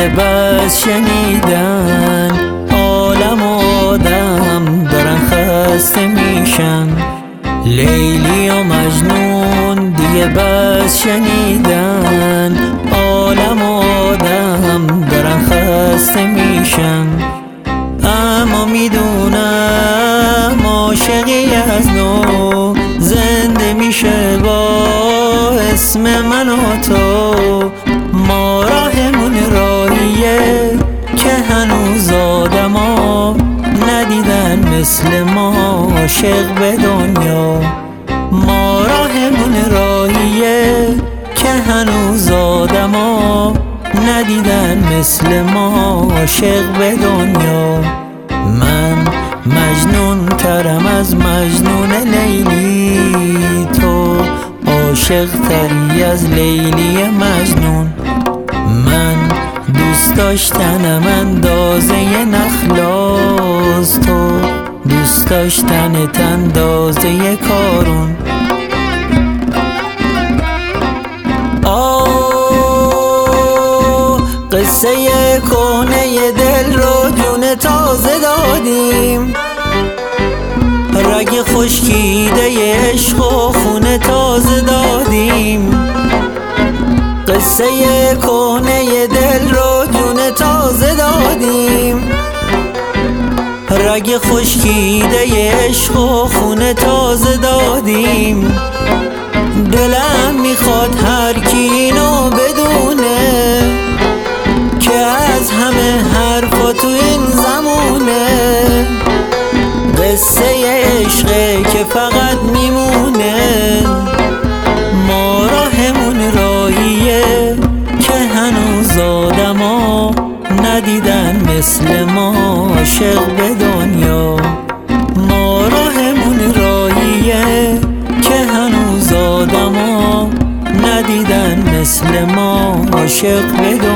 دیگه بس شنیدن، عالم و آدم دارن خسته میشن. لیلی و مجنون دیگه بس شنیدن، عالم و آدم دارن خسته میشن. اما میدونم عاشقی از نو زنده میشه با اسم من و تو. ما راهمون راهیه که هنوز آدما ندیدن مثل ما عاشق به دنیا. ما راهمون راهیه که هنوز آدما ندیدن مثل ما عاشق به دنیا. من مجنون ترم از مجنون لیلی، تو عاشق تری از لیلی مجنون. من دوست داشتنم اندازه نخلاست، تو دوست داشتنت اندازه کارون. قصه کهنه دل رو جون تازه دادیم، رگ خشکیده عشق و خون تازه دادیم. قصه کهنه دل رو جون تازه دادیم، رگ خشکیده عشق و خون تازه دادیم. دلم میخواد هر کی اینو بدونه که از همه حرفا تو این زمونه قصه عشقه که فقط میمونه. ما راهمون راهیه که هنوز آدما ندیدن مثل ما عاشق به دنیا. ما راهمون راهیه که هنوز آدما ندیدن مثل ما عاشق به دنیا.